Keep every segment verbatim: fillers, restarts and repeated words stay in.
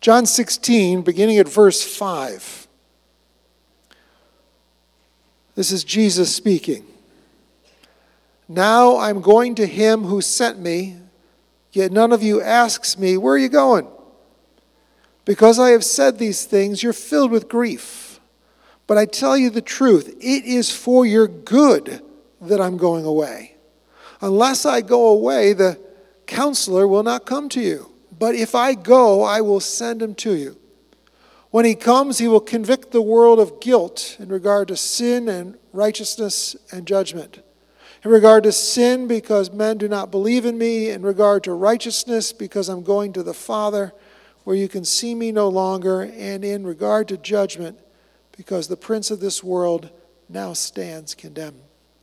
John sixteen, beginning at verse five. This is Jesus speaking. Now I'm going to him who sent me, yet none of you asks me, where are you going? Because I have said these things, you're filled with grief. But I tell you the truth, it is for your good that I'm going away. Unless I go away, the counselor will not come to you. But if I go, I will send him to you. When he comes, he will convict the world of guilt in regard to sin and righteousness and judgment. In regard to sin, because men do not believe in me. In regard to righteousness, because I'm going to the Father, where you can see me no longer. And in regard to judgment, because the prince of this world now stands condemned.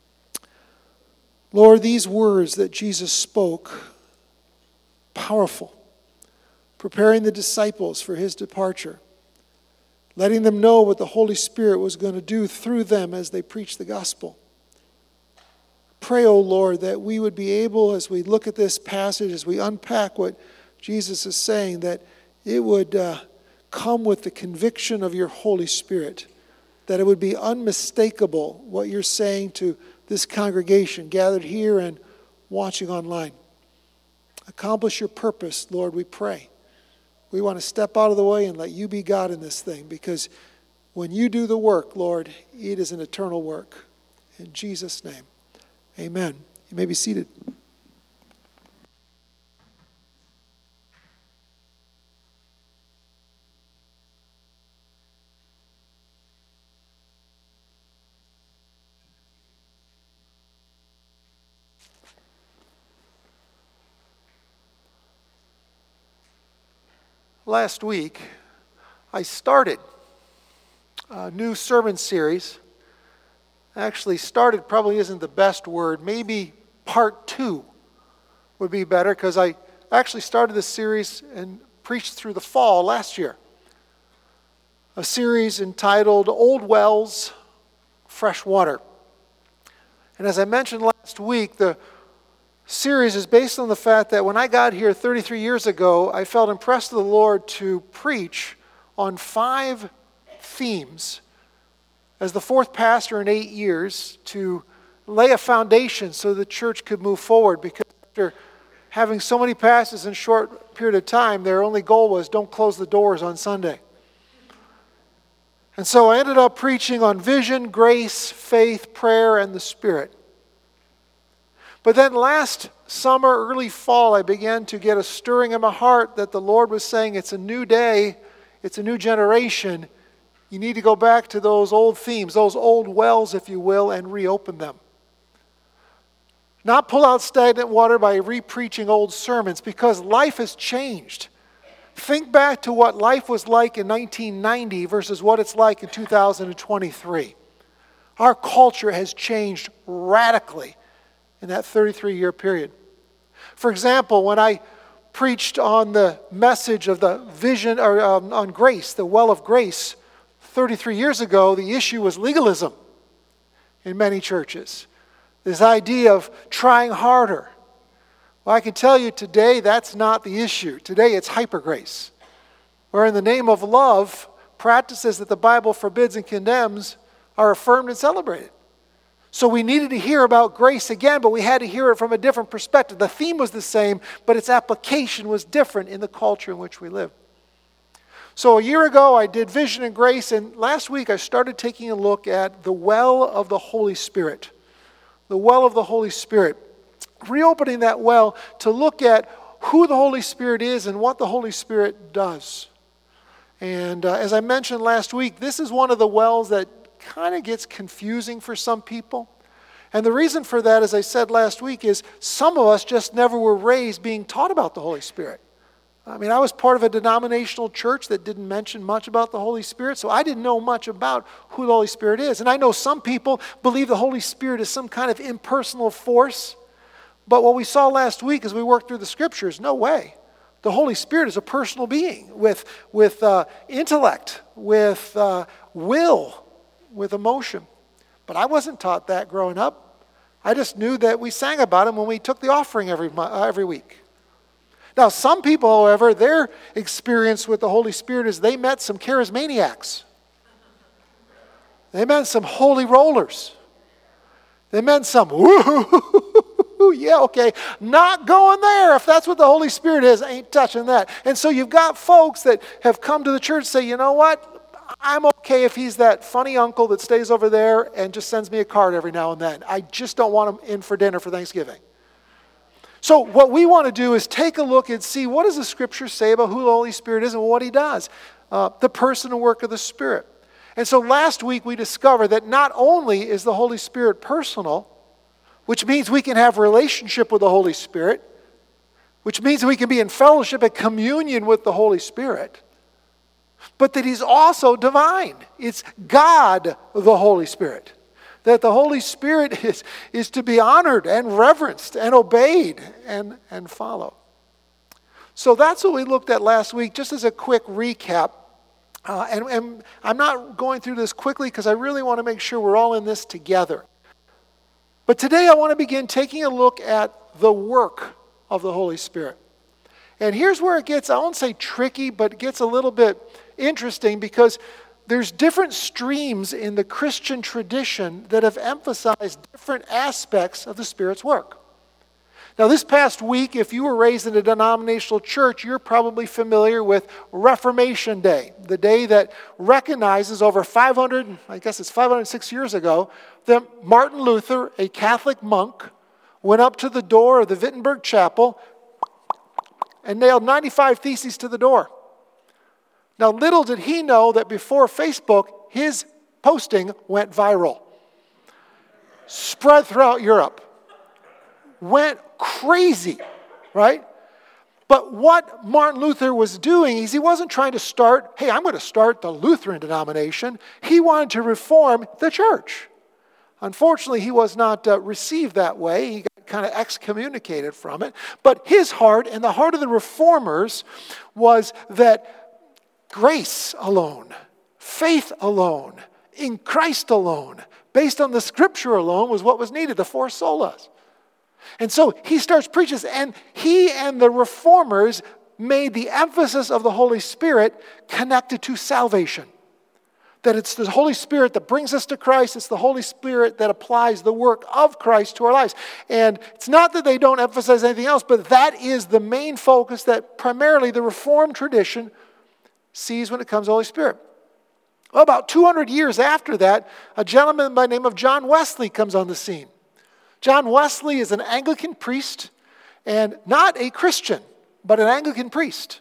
Lord, these words that Jesus spoke, powerful, preparing the disciples for his departure, letting them know what the Holy Spirit was going to do through them as they preach the gospel. Pray, O Lord, that we would be able, as we look at this passage, as we unpack what Jesus is saying, that it would uh, come with the conviction of your Holy Spirit, that it would be unmistakable what you're saying to this congregation gathered here and watching online. Accomplish your purpose, Lord, we pray. We want to step out of the way and let you be God in this thing, because when you do the work, Lord, it is an eternal work. In Jesus' name, amen. You may be seated. Last week, I started a new sermon series. Actually, started probably isn't the best word. Maybe part two would be better, because I actually started this series and preached through the fall last year. A series entitled Old Wells, Fresh Water. And as I mentioned last week, the series is based on the fact that when I got here thirty-three years ago, I felt impressed of the Lord to preach on five themes as the fourth pastor in eight years, to lay a foundation so the church could move forward. Because after having so many pastors in a short period of time, their only goal was don't close the doors on Sunday. And so I ended up preaching on vision, grace, faith, prayer, and the Spirit. But then last summer, early fall, I began to get a stirring in my heart that the Lord was saying, it's a new day, it's a new generation. You need to go back to those old themes, those old wells, if you will, and reopen them. Not pull out stagnant water by re-preaching old sermons, because life has changed. Think back to what life was like in nineteen ninety versus what it's like in two thousand twenty-three. Our culture has changed radically in that thirty-three-year period. For example, when I preached on the message of the vision, or um, on grace, the well of grace, thirty-three years ago, the issue was legalism in many churches. This idea of trying harder. Well, I can tell you today that's not the issue. Today it's hyper grace, where in the name of love, practices that the Bible forbids and condemns are affirmed and celebrated. So we needed to hear about grace again, but we had to hear it from a different perspective. The theme was the same, but its application was different in the culture in which we live. So a year ago, I did Vision and Grace, and last week I started taking a look at the well of the Holy Spirit. The well of the Holy Spirit. Reopening that well to look at who the Holy Spirit is and what the Holy Spirit does. And uh, as I mentioned last week, this is one of the wells that kind of gets confusing for some people. And the reason for that, as I said last week, is some of us just never were raised being taught about the Holy Spirit. I mean, I was part of a denominational church that didn't mention much about the Holy Spirit, so I didn't know much about who the Holy Spirit is. And I know some people believe the Holy Spirit is some kind of impersonal force. But what we saw last week as we worked through the Scriptures, no way. The Holy Spirit is a personal being with, with uh, intellect, with uh, will, with emotion. But I wasn't taught that growing up. I just knew that we sang about him when we took the offering every, uh, every week. Now, some people, however, their experience with the Holy Spirit is they met some charismaniacs. They met some holy rollers. They met some, woo, yeah, okay, not going there. If that's what the Holy Spirit is, I ain't touching that. And so you've got folks that have come to the church and say, you know what? I'm okay if he's that funny uncle that stays over there and just sends me a card every now and then. I just don't want him in for dinner for Thanksgiving. So what we want to do is take a look and see what does the Scripture say about who the Holy Spirit is and what he does. Uh, the person and work of the Spirit. And so last week we discovered that not only is the Holy Spirit personal, which means we can have relationship with the Holy Spirit, which means we can be in fellowship and communion with the Holy Spirit, but that he's also divine. It's God, the Holy Spirit. That the Holy Spirit is, is to be honored and reverenced and obeyed and, and followed. So that's what we looked at last week, just as a quick recap. Uh, and, and I'm not going through this quickly because I really want to make sure we're all in this together. But today I want to begin taking a look at the work of the Holy Spirit. And here's where it gets, I won't say tricky, but it gets a little bit interesting because there's different streams in the Christian tradition that have emphasized different aspects of the Spirit's work. Now, this past week, if you were raised in a denominational church, you're probably familiar with Reformation Day, the day that recognizes over five hundred, I guess it's five hundred six years ago, that Martin Luther, a Catholic monk, went up to the door of the Wittenberg Chapel and nailed ninety-five theses to the door. Now, little did he know that before Facebook, his posting went viral. Spread throughout Europe. Went crazy, right? But what Martin Luther was doing is he wasn't trying to start, hey, I'm going to start the Lutheran denomination. He wanted to reform the church. Unfortunately, he was not uh, received that way. He got kind of excommunicated from it. But his heart and the heart of the reformers was that grace alone, faith alone, in Christ alone, based on the Scripture alone was what was needed, the four solas. And so he starts preaching, and he and the reformers made the emphasis of the Holy Spirit connected to salvation. That it's the Holy Spirit that brings us to Christ. It's the Holy Spirit that applies the work of Christ to our lives. And it's not that they don't emphasize anything else, but that is the main focus that primarily the Reformed tradition sees when it comes to the Holy Spirit. Well, about two hundred years after that, a gentleman by the name of John Wesley comes on the scene. John Wesley is an Anglican priest, and not a Christian, but an Anglican priest.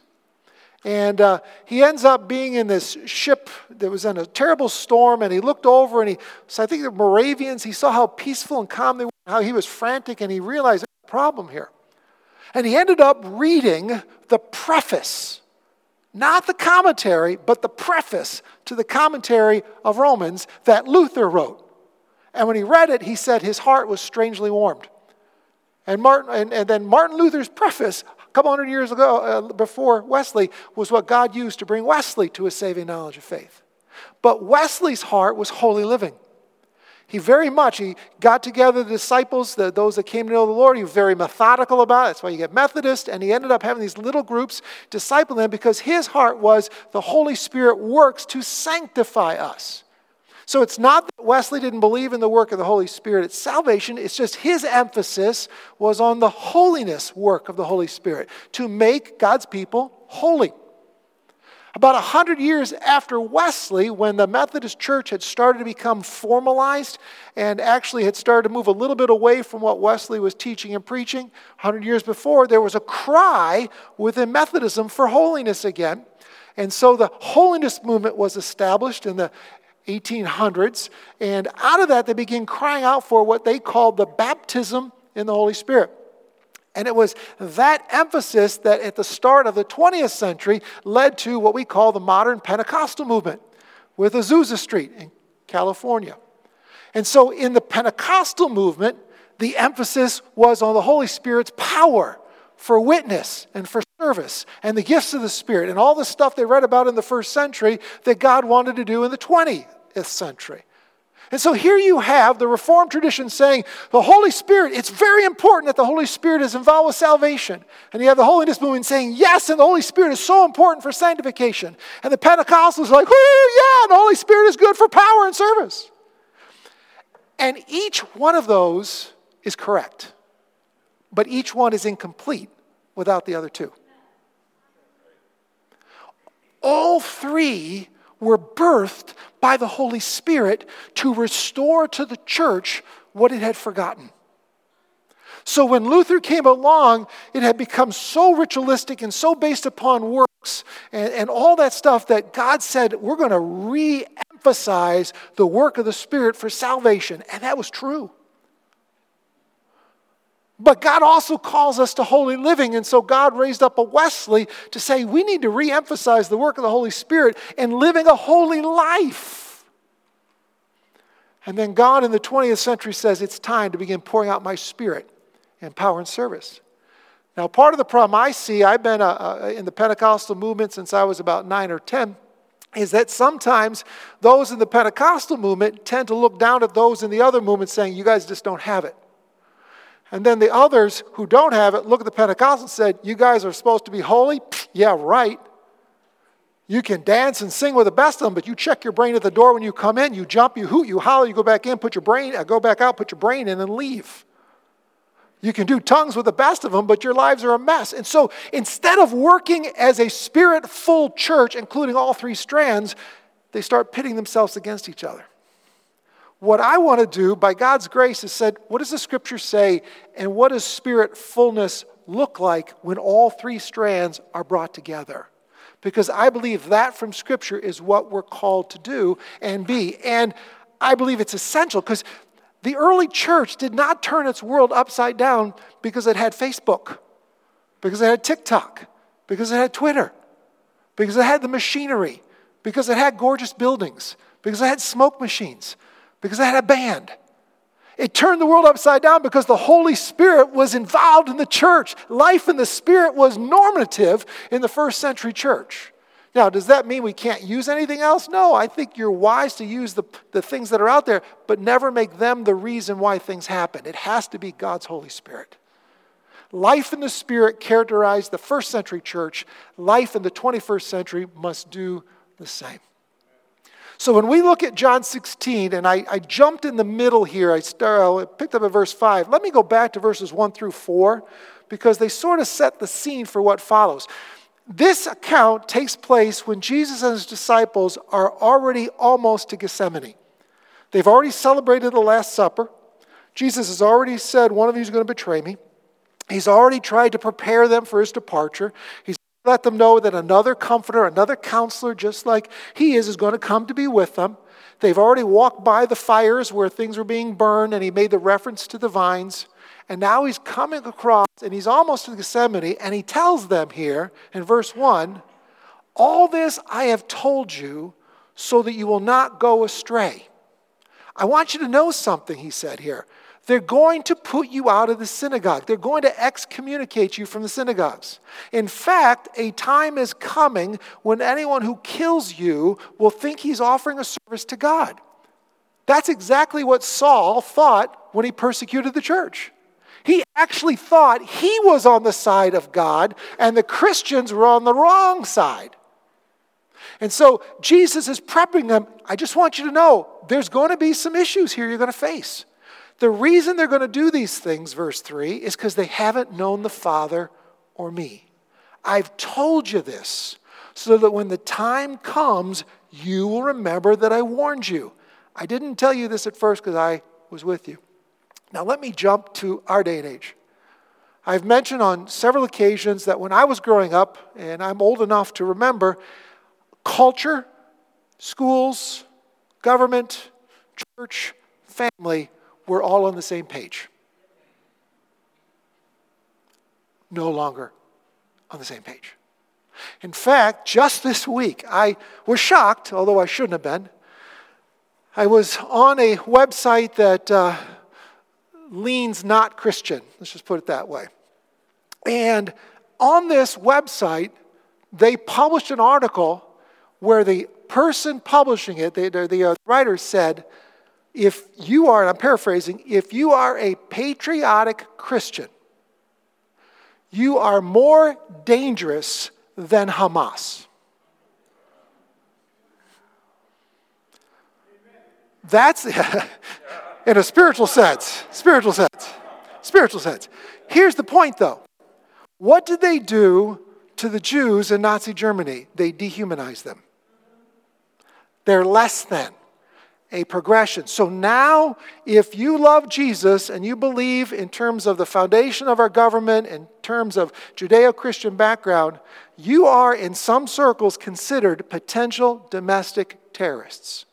And uh, he ends up being in this ship that was in a terrible storm, and he looked over, and he, so I think the Moravians, he saw how peaceful and calm they were, how he was frantic, and he realized there's a problem here. And he ended up reading the preface, not the commentary, but the preface to the commentary of Romans that Luther wrote. And when he read it, he said his heart was strangely warmed. And Martin, and, and then Martin Luther's preface, a couple hundred years ago, uh, before Wesley, was what God used to bring Wesley to a saving knowledge of faith. But Wesley's heart was holy living. He very much, he got together the disciples, the, those that came to know the Lord. He was very methodical about it. That's why you get Methodist. And he ended up having these little groups disciple them because his heart was the Holy Spirit works to sanctify us. So it's not that Wesley didn't believe in the work of the Holy Spirit. It's salvation. It's just his emphasis was on the holiness work of the Holy Spirit to make God's people holy. About a hundred years after Wesley, when the Methodist Church had started to become formalized and actually had started to move a little bit away from what Wesley was teaching and preaching, a hundred years before, there was a cry within Methodism for holiness again. And so the holiness movement was established in the eighteen hundreds, and out of that they began crying out for what they called the baptism in the Holy Spirit. And it was that emphasis that at the start of the twentieth century led to what we call the modern Pentecostal movement with Azusa Street in California. And so in the Pentecostal movement, the emphasis was on the Holy Spirit's power for witness and for service and the gifts of the Spirit and all the stuff they read about in the first century that God wanted to do in the twentieth century. And so here you have the Reformed tradition saying the Holy Spirit, it's very important that the Holy Spirit is involved with salvation. And you have the Holiness movement saying, yes, and the Holy Spirit is so important for sanctification. And the Pentecostals are like, oh yeah, the Holy Spirit is good for power and service. And each one of those is correct. But each one is incomplete without the other two. All three were birthed by the Holy Spirit to restore to the church what it had forgotten. So when Luther came along, it had become so ritualistic and so based upon works and, and all that stuff that God said, we're going to re-emphasize the work of the Spirit for salvation. And that was true. But God also calls us to holy living, and so God raised up a Wesley to say we need to re-emphasize the work of the Holy Spirit in living a holy life. And then God in the twentieth century says it's time to begin pouring out my Spirit in power and service. Now, part of the problem I see, I've been uh, uh, in the Pentecostal movement since I was about nine or ten, is that sometimes those in the Pentecostal movement tend to look down at those in the other movement saying, you guys just don't have it. And then the others who don't have it look at the Pentecostals and said, you guys are supposed to be holy? Pfft, yeah, right. You can dance and sing with the best of them, but you check your brain at the door when you come in, you jump, you hoot, you holler, you go back in, put your brain, uh, go back out, put your brain in and leave. You can do tongues with the best of them, but your lives are a mess. And so instead of working as a Spirit-full church, including all three strands, they start pitting themselves against each other. What I want to do, by God's grace, is said, what does the Scripture say, and what does Spirit fullness look like when all three strands are brought together? Because I believe that from Scripture is what we're called to do and be. And I believe it's essential, because the early church did not turn its world upside down because it had Facebook, because it had TikTok, because it had Twitter, because it had the machinery, because it had gorgeous buildings, because it had smoke machines, because I had a band. It turned the world upside down because the Holy Spirit was involved in the church. Life in the Spirit was normative in the first century church. Now, does that mean we can't use anything else? No, I think you're wise to use the, the things that are out there, but never make them the reason why things happen. It has to be God's Holy Spirit. Life in the Spirit characterized the first century church. Life in the twenty-first century must do the same. So when we look at John sixteen, and I, I jumped in the middle here, I, start, I picked up at verse five. Let me go back to verses one through four, because they sort of set the scene for what follows. This account takes place when Jesus and his disciples are already almost to Gethsemane. They've already celebrated the Last Supper. Jesus has already said, one of you is going to betray me. He's already tried to prepare them for his departure. He's let them know that another comforter, another counselor, just like he is, is going to come to be with them. They've already walked by the fires where things were being burned, and he made the reference to the vines. And now he's coming across, and he's almost to Gethsemane, and he tells them here in verse one, all this I have told you so that you will not go astray. I want you to know something, he said here. They're going to put you out of the synagogue. They're going to excommunicate you from the synagogues. In fact, a time is coming when anyone who kills you will think he's offering a service to God. That's exactly what Saul thought when he persecuted the church. He actually thought he was on the side of God and the Christians were on the wrong side. And so Jesus is prepping them. I just want you to know there's going to be some issues here you're going to face. The reason they're going to do these things, verse three, is because they haven't known the Father or me. I've told you this so that when the time comes, you will remember that I warned you. I didn't tell you this at first because I was with you. Now let me jump to our day and age. I've mentioned on several occasions that when I was growing up, and I'm old enough to remember, culture, schools, government, church, family, we're all on the same page. No longer on the same page. In fact, just this week, I was shocked, although I shouldn't have been. I was on a website that uh, leans not Christian. Let's just put it that way. And on this website, they published an article where the person publishing it, the, the, the uh, writer said, if you are, and I'm paraphrasing, if you are a patriotic Christian, you are more dangerous than Hamas. That's in a spiritual sense. Spiritual sense. Spiritual sense. Here's the point, though. What did they do to the Jews in Nazi Germany? They dehumanized them. They're less than. A progression. So now, if you love Jesus and you believe in terms of the foundation of our government, in terms of Judeo-Christian background, you are in some circles considered potential domestic terrorists.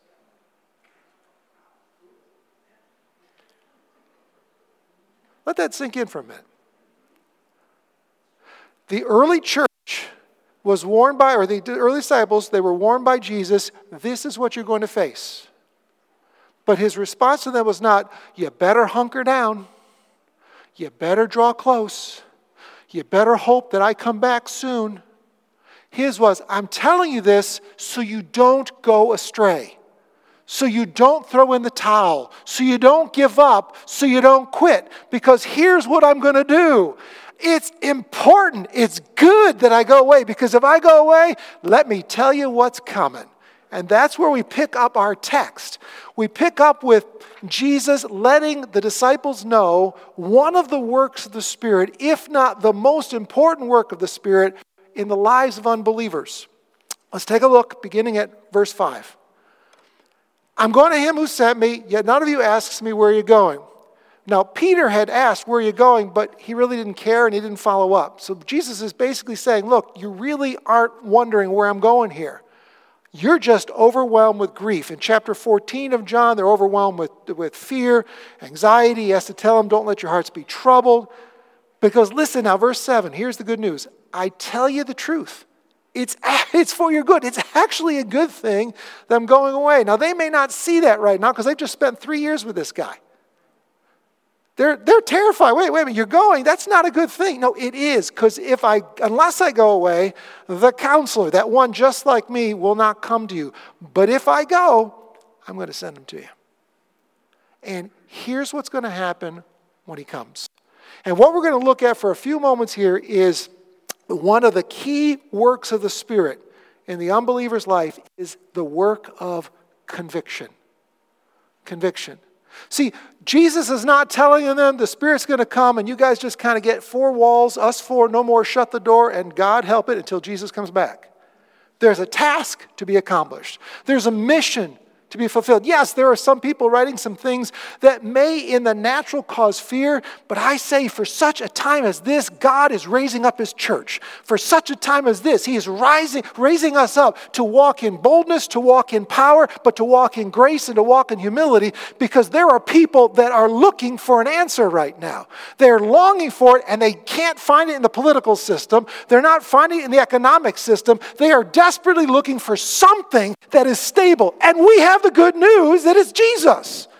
Let that sink in for a minute. The early church was warned by, or the early disciples, they were warned by Jesus, this is what you're going to face. But his response to them was not, you better hunker down. You better draw close. You better hope that I come back soon. His was, I'm telling you this so you don't go astray. So you don't throw in the towel. So you don't give up. So you don't quit. Because here's what I'm going to do. It's important. It's good that I go away. Because if I go away, let me tell you what's coming. And that's where we pick up our text. We pick up with Jesus letting the disciples know one of the works of the Spirit, if not the most important work of the Spirit, in the lives of unbelievers. Let's take a look beginning at verse five. I'm going to him who sent me, yet none of you asks me where you're going. Now, Peter had asked where you're going, but he really didn't care and he didn't follow up. So Jesus is basically saying, look, you really aren't wondering where I'm going here. You're just overwhelmed with grief. In chapter fourteen of John, they're overwhelmed with, with fear, anxiety. He has to tell them, don't let your hearts be troubled. Because listen now, verse seven, here's the good news. I tell you the truth. It's, it's for your good. It's actually a good thing that I'm going away. Now, they may not see that right now because they've just spent three years with this guy. They're, they're terrified. Wait, wait a minute, you're going? That's not a good thing. No, it is, because if I, unless I go away, the counselor, that one just like me, will not come to you. But if I go, I'm going to send him to you. And here's what's going to happen when he comes. And what we're going to look at for a few moments here is one of the key works of the Spirit in the unbeliever's life is the work of conviction. Conviction. See, Jesus is not telling them the Spirit's going to come and you guys just kind of get four walls, us four, no more, shut the door, and God help it until Jesus comes back. There's a task to be accomplished. There's a mission to be fulfilled. Yes, there are some people writing some things that may in the natural cause fear, but I say for such a time as this, God is raising up his church. For such a time as this, he is rising, raising us up to walk in boldness, to walk in power, but to walk in grace and to walk in humility, because there are people that are looking for an answer right now. They're longing for it and they can't find it in the political system. They're not finding it in the economic system. They are desperately looking for something that is stable. And we have the good news that it's Jesus.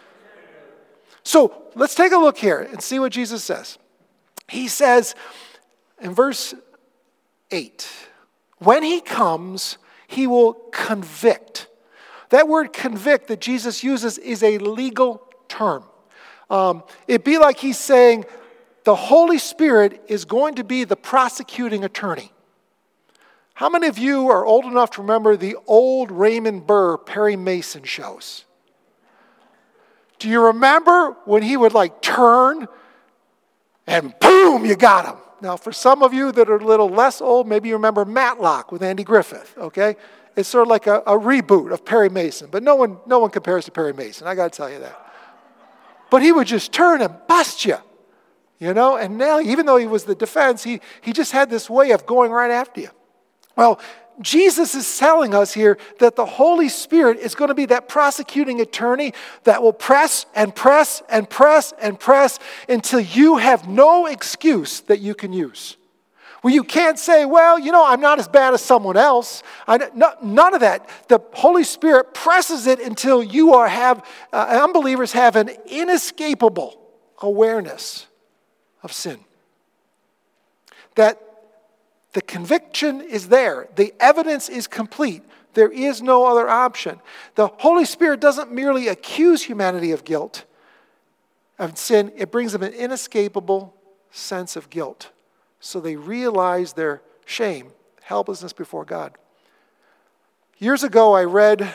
So let's take a look here and see what Jesus says. He says in verse eight, when he comes, he will convict. That word convict that Jesus uses is a legal term. Um, it'd be like he's saying the Holy Spirit is going to be the prosecuting attorney. How many of you are old enough to remember the old Raymond Burr Perry Mason shows? Do you remember when he would like turn and boom, you got him? Now, for some of you that are a little less old, maybe you remember Matlock with Andy Griffith, okay? It's sort of like a, a reboot of Perry Mason, but no one, no one compares to Perry Mason, I got to tell you that. But he would just turn and bust you, you know? And now, even though he was the defense, he, he just had this way of going right after you. Well, Jesus is telling us here that the Holy Spirit is going to be that prosecuting attorney that will press and press and press and press until you have no excuse that you can use. Where you can't say, well, you know, I'm not as bad as someone else. I, no, none of that. The Holy Spirit presses it until you are have, uh, unbelievers have an inescapable awareness of sin. That The conviction is there. The evidence is complete. There is no other option. The Holy Spirit doesn't merely accuse humanity of guilt, of sin. It brings them an inescapable sense of guilt. So they realize their shame, helplessness before God. Years ago, I read,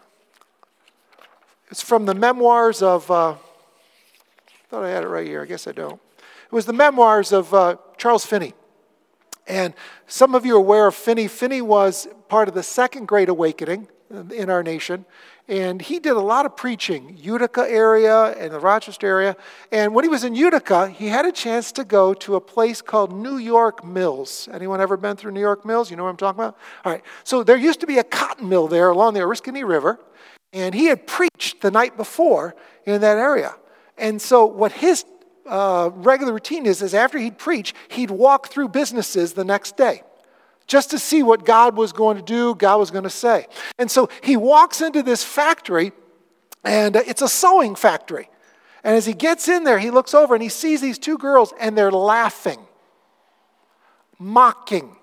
it's from the memoirs of, uh, I thought I had it right here. I guess I don't. It was the memoirs of uh, Charles Finney. And some of you are aware of Finney. Finney was part of the Second Great Awakening in our nation. And he did a lot of preaching, Utica area and the Rochester area. And when he was in Utica, he had a chance to go to a place called New York Mills. Anyone ever been through New York Mills? You know what I'm talking about? All right. So there used to be a cotton mill there along the Oriskany River. And he had preached the night before in that area. And so what his uh, regular routine is, is after he'd preach, he'd walk through businesses the next day, just to see what God was going to do, God was going to say. And so he walks into this factory, and it's a sewing factory. And as he gets in there, he looks over and he sees these two girls, and they're laughing, mocking.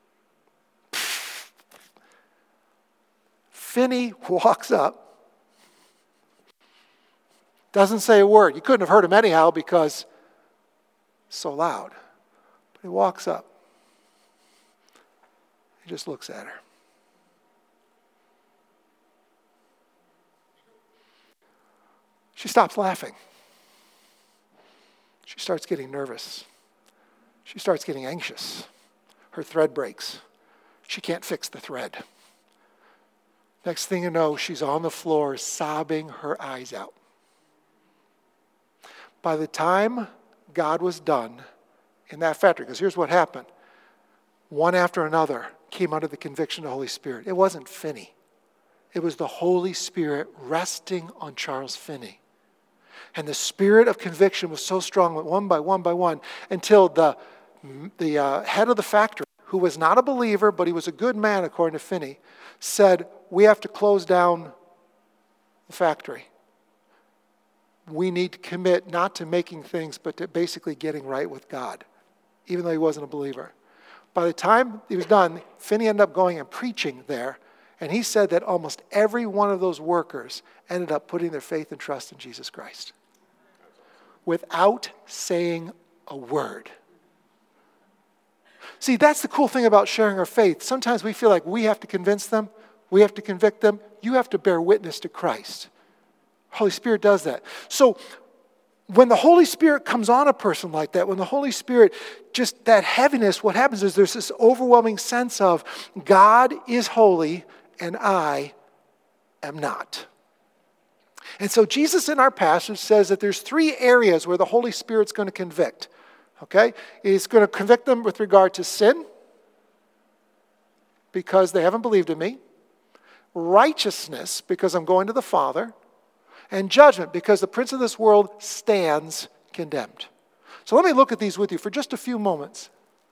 Finney walks up, doesn't say a word. You couldn't have heard him anyhow because it's so loud. But he walks up. He just looks at her. She stops laughing. She starts getting nervous. She starts getting anxious. Her thread breaks. She can't fix the thread. Next thing you know, she's on the floor sobbing her eyes out. By the time God was done in that factory, because here's what happened. One after another came under the conviction of the Holy Spirit. It wasn't Finney. It was the Holy Spirit resting on Charles Finney. And the spirit of conviction was so strong that one by one by one, until the, the uh, head of the factory, who was not a believer, but he was a good man according to Finney, said, we have to close down the factory. We need to commit not to making things, but to basically getting right with God, even though he wasn't a believer. By the time he was done, Finney ended up going and preaching there, and he said that almost every one of those workers ended up putting their faith and trust in Jesus Christ without saying a word. See, that's the cool thing about sharing our faith. Sometimes we feel like we have to convince them, we have to convict them. You have to bear witness to Christ. Holy Spirit does that. So when the Holy Spirit comes on a person like that, when the Holy Spirit, just that heaviness, what happens is there's this overwhelming sense of God is holy and I am not. And so Jesus in our passage says that there's three areas where the Holy Spirit's going to convict. Okay? He's going to convict them with regard to sin, because they haven't believed in me. Righteousness, because I'm going to the Father. And judgment, because the prince of this world stands condemned. So let me look at these with you for just a few moments.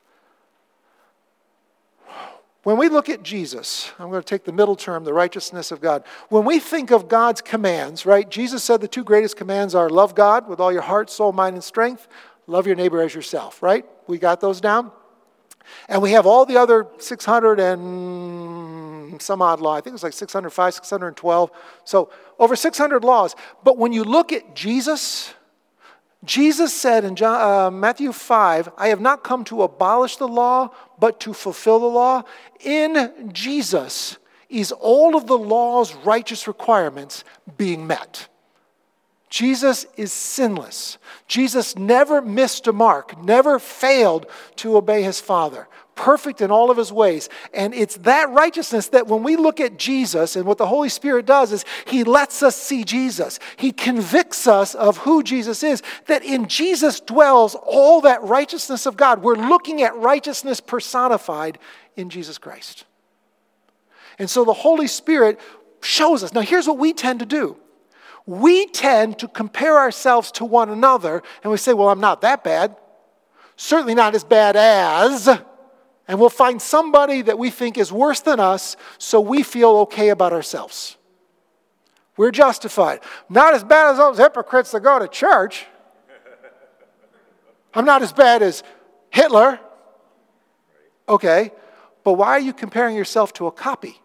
When we look at Jesus, I'm going to take the middle term, the righteousness of God. When we think of God's commands, right? Jesus said the two greatest commands are love God with all your heart, soul, mind, and strength. Love your neighbor as yourself, right? We got those down? And we have all the other six hundred and some odd law. I think it was like six hundred five, six hundred twelve. So over six hundred laws. But when you look at Jesus, Jesus said in John, uh, Matthew five, I have not come to abolish the law, but to fulfill the law. In Jesus is all of the law's righteous requirements being met. Jesus is sinless. Jesus never missed a mark, never failed to obey his Father. Perfect in all of his ways. And it's that righteousness that when we look at Jesus, and what the Holy Spirit does is he lets us see Jesus. He convicts us of who Jesus is, that in Jesus dwells all that righteousness of God. We're looking at righteousness personified in Jesus Christ. And so the Holy Spirit shows us. Now here's what we tend to do. We tend to compare ourselves to one another, and we say, well, I'm not that bad. Certainly not as bad as. And we'll find somebody that we think is worse than us, so we feel okay about ourselves. We're justified. Not as bad as those hypocrites that go to church. I'm not as bad as Hitler. Okay, but why are you comparing yourself to a copy?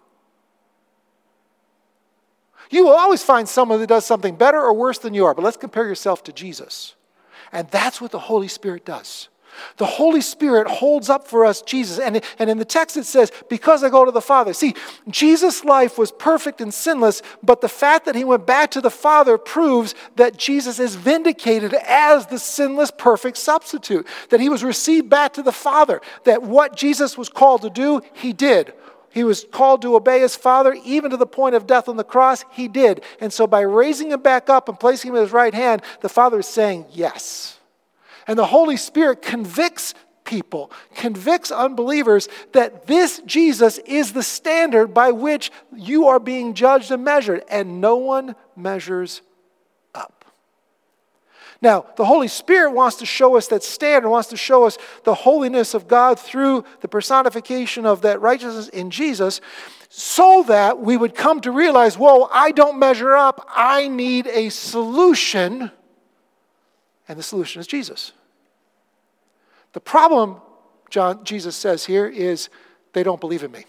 You will always find someone that does something better or worse than you are, but let's compare yourself to Jesus. And that's what the Holy Spirit does. The Holy Spirit holds up for us Jesus. And, and in the text it says, because I go to the Father. See, Jesus' life was perfect and sinless, but the fact that he went back to the Father proves that Jesus is vindicated as the sinless, perfect substitute. That he was received back to the Father. That what Jesus was called to do, he did. He was called to obey his Father, even to the point of death on the cross, he did. And so by raising him back up and placing him at his right hand, the Father is saying yes. And the Holy Spirit convicts people, convicts unbelievers that this Jesus is the standard by which you are being judged and measured, and no one measures up. Now, the Holy Spirit wants to show us that standard, wants to show us the holiness of God through the personification of that righteousness in Jesus, so that we would come to realize, whoa, I don't measure up, I need a solution. And the solution is Jesus. The problem, John, Jesus says here, is they don't believe in me.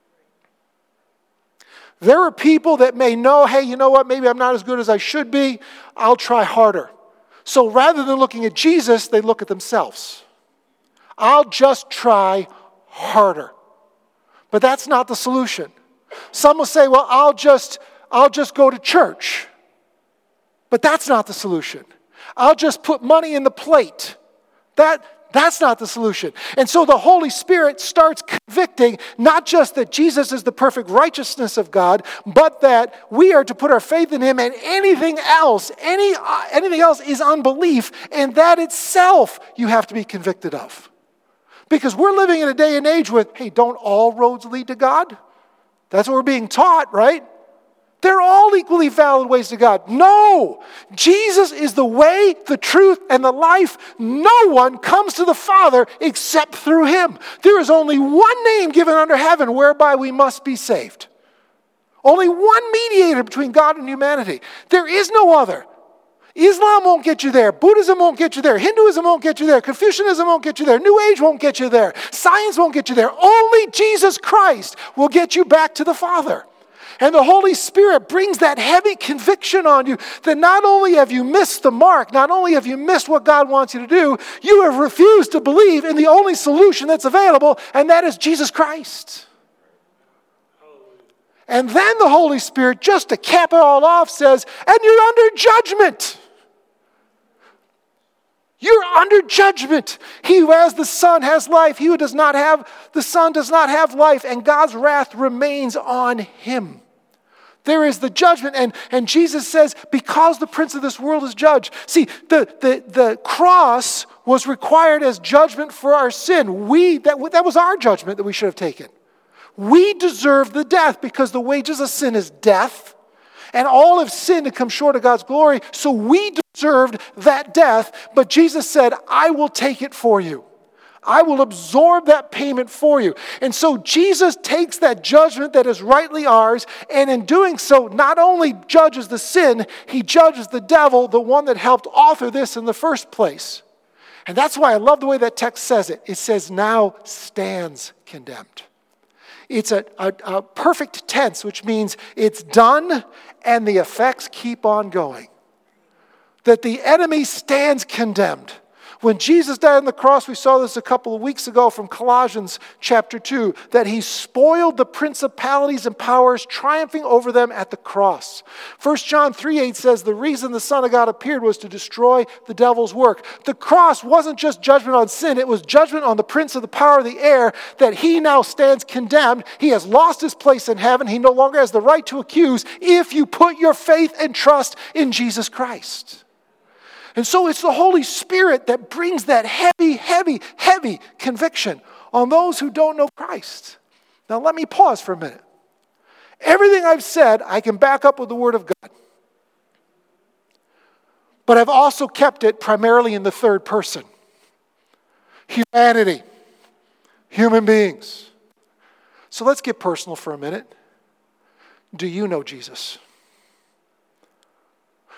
There are people that may know, hey, you know what, maybe I'm not as good as I should be. I'll try harder. So rather than looking at Jesus, they look at themselves. I'll just try harder. But that's not the solution. Some will say, well, I'll just, I'll just go to church. But that's not the solution. I'll just put money in the plate. That, that's not the solution. And so the Holy Spirit starts convicting not just that Jesus is the perfect righteousness of God, but that we are to put our faith in him, and anything else, any, uh, anything else is unbelief, and that itself you have to be convicted of. Because we're living in a day and age with, hey, don't all roads lead to God? That's what we're being taught, right? They're all equally valid ways to God. No! Jesus is the way, the truth, and the life. No one comes to the Father except through him. There is only one name given under heaven whereby we must be saved. Only one mediator between God and humanity. There is no other. Islam won't get you there. Buddhism won't get you there. Hinduism won't get you there. Confucianism won't get you there. New Age won't get you there. Science won't get you there. Only Jesus Christ will get you back to the Father. And the Holy Spirit brings that heavy conviction on you that not only have you missed the mark, not only have you missed what God wants you to do, you have refused to believe in the only solution that's available, and that is Jesus Christ. And then the Holy Spirit, just to cap it all off, says, and you're under judgment. You're under judgment. He who has the Son has life. He who does not have the Son does not have life, and God's wrath remains on him. There is the judgment, and, and Jesus says, because the prince of this world is judged. See, the, the, the cross was required as judgment for our sin. We that, that was our judgment that we should have taken. We deserve the death because the wages of sin is death, and all have sinned to come short of God's glory, so we deserved that death, but Jesus said, I will take it for you. I will absorb that payment for you. And so Jesus takes that judgment that is rightly ours, and in doing so, not only judges the sin, he judges the devil, the one that helped author this in the first place. And that's why I love the way that text says it. It says, now stands condemned. It's a, a, a perfect tense, which means it's done and the effects keep on going. That the enemy stands condemned. When Jesus died on the cross, we saw this a couple of weeks ago from Colossians chapter two, that he spoiled the principalities and powers, triumphing over them at the cross. First John three eight says the reason the Son of God appeared was to destroy the devil's work. The cross wasn't just judgment on sin, it was judgment on the prince of the power of the air, that he now stands condemned. He has lost his place in heaven. He no longer has the right to accuse if you put your faith and trust in Jesus Christ. And so it's the Holy Spirit that brings that heavy, heavy, heavy conviction on those who don't know Christ. Now let me pause for a minute. Everything I've said, I can back up with the Word of God. But I've also kept it primarily in the third person. Humanity. Human beings. So let's get personal for a minute. Do you know Jesus?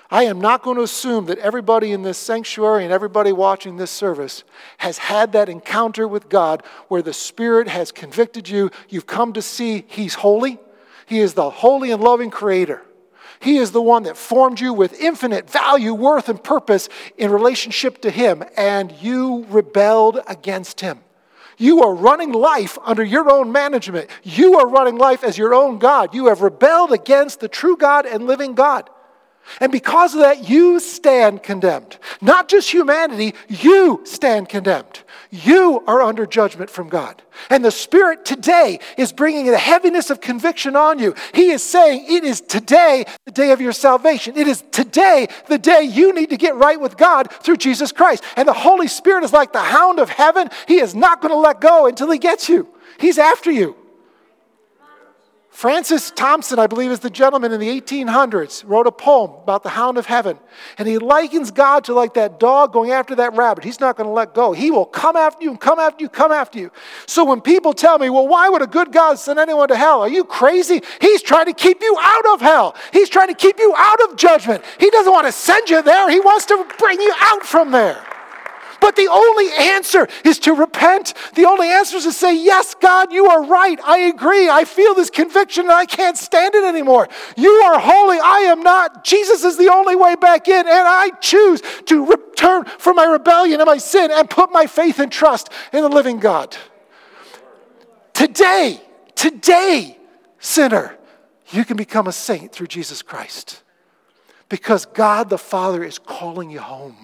I am not going to assume that everybody in this sanctuary and everybody watching this service has had that encounter with God where the Spirit has convicted you. You've come to see He's holy. He is the holy and loving Creator. He is the one that formed you with infinite value, worth, and purpose in relationship to Him, and you rebelled against Him. You are running life under your own management. You are running life as your own God. You have rebelled against the true God and living God. And because of that, you stand condemned. Not just humanity, you stand condemned. You are under judgment from God. And the Spirit today is bringing the heaviness of conviction on you. He is saying it is today the day of your salvation. It is today the day you need to get right with God through Jesus Christ. And the Holy Spirit is like the hound of heaven. He is not going to let go until He gets you. He's after you. Francis Thompson, I believe is the gentleman in the eighteen hundreds, wrote a poem about the hound of heaven. And he likens God to like that dog going after that rabbit. He's not going to let go. He will come after you and come after you, come after you. So when people tell me, well, why would a good God send anyone to hell? Are you crazy? He's trying to keep you out of hell. He's trying to keep you out of judgment. He doesn't want to send you there. He wants to bring you out from there. But the only answer is to repent. The only answer is to say, yes, God, you are right. I agree. I feel this conviction and I can't stand it anymore. You are holy. I am not. Jesus is the only way back in. And I choose to return from my rebellion and my sin and put my faith and trust in the living God. Today, today, sinner, you can become a saint through Jesus Christ. Because God the Father is calling you home.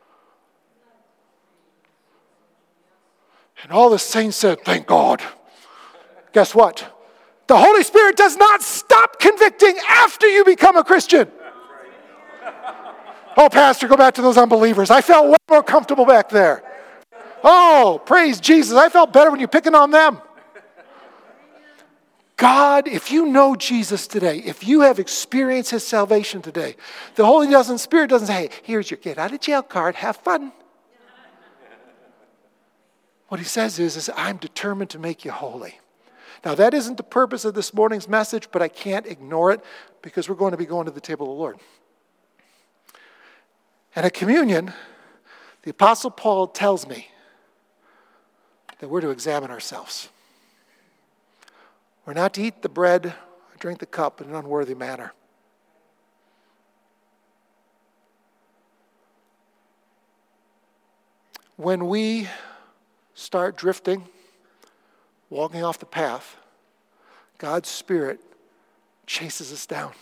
And all the saints said, thank God. Guess what? The Holy Spirit does not stop convicting after you become a Christian. Oh, Pastor, go back to those unbelievers. I felt way more comfortable back there. Oh, praise Jesus. I felt better when you're picking on them. God, if you know Jesus today, if you have experienced His salvation today, the Holy Spirit doesn't say, hey, here's your get out of jail card. Have fun. What He says is, is, I'm determined to make you holy. Now, that isn't the purpose of this morning's message, but I can't ignore it because we're going to be going to the table of the Lord. And at communion, the Apostle Paul tells me that we're to examine ourselves. We're not to eat the bread or drink the cup in an unworthy manner. When we start drifting, walking off the path, God's Spirit chases us down.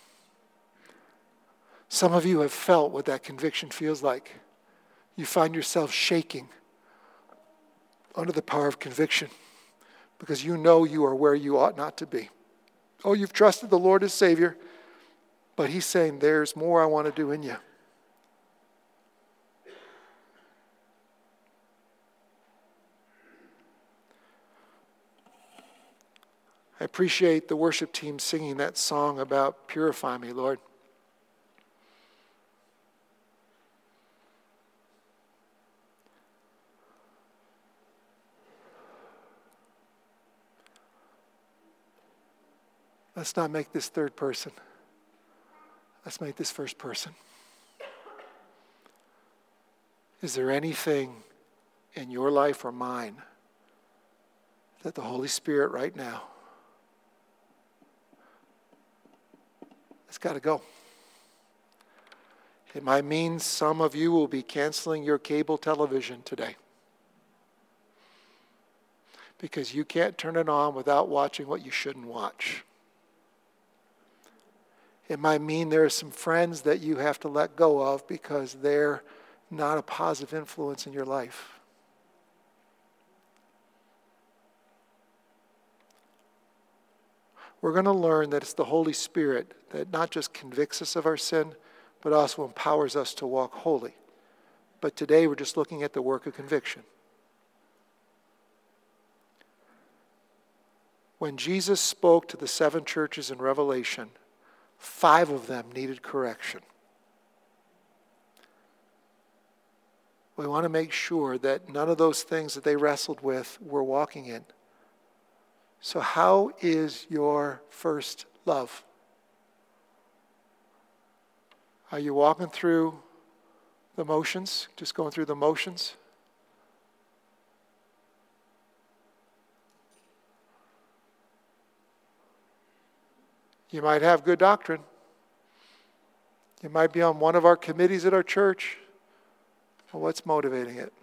Some of you have felt what that conviction feels like. You find yourself shaking under the power of conviction because you know you are where you ought not to be. Oh, you've trusted the Lord as Savior, but He's saying, there's more I want to do in you. I appreciate the worship team singing that song about purify me, Lord. Let's not make this third person. Let's make this first person. Is there anything in your life or mine that the Holy Spirit right now, it's got to go? It might mean some of you will be canceling your cable television today because you can't turn it on without watching what you shouldn't watch. It might mean there are some friends that you have to let go of because they're not a positive influence in your life. We're going to learn that it's the Holy Spirit that not just convicts us of our sin, but also empowers us to walk holy. But today we're just looking at the work of conviction. When Jesus spoke to the seven churches in Revelation, five of them needed correction. We want to make sure that none of those things that they wrestled with we're walking in. So how is your first love? Are you walking through the motions, just going through the motions? You might have good doctrine. You might be on one of our committees at our church. Well, what's motivating it?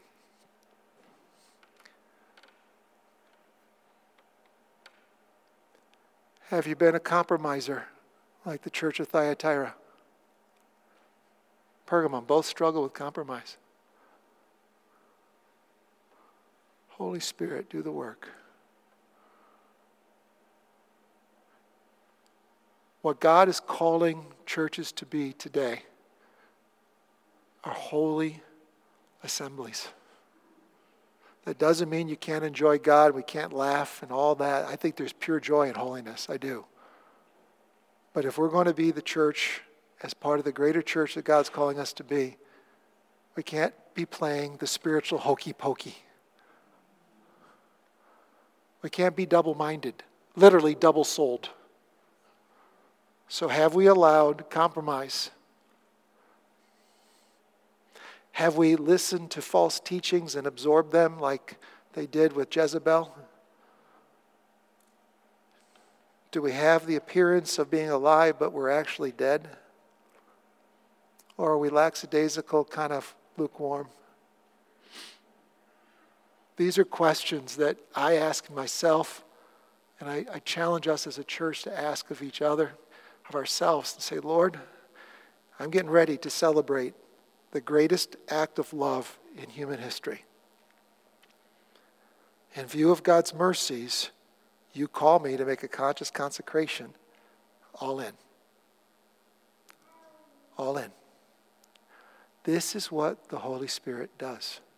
Have you been a compromiser like the church of Thyatira? Pergamum, both struggle with compromise. Holy Spirit, do the work. What God is calling churches to be today are holy assemblies. That doesn't mean you can't enjoy God, we can't laugh and all that. I think there's pure joy in holiness, I do. But if we're going to be the church as part of the greater church that God's calling us to be, we can't be playing the spiritual hokey pokey. We can't be double-minded, literally double-souled. So have we allowed compromise? Have we listened to false teachings and absorbed them like they did with Jezebel? Do we have the appearance of being alive, but we're actually dead? Or are we lackadaisical, kind of lukewarm? These are questions that I ask myself, and I, I challenge us as a church to ask of each other, of ourselves, and say, Lord, I'm getting ready to celebrate the greatest act of love in human history. In view of God's mercies, you call me to make a conscious consecration. All in. All in. This is what the Holy Spirit does.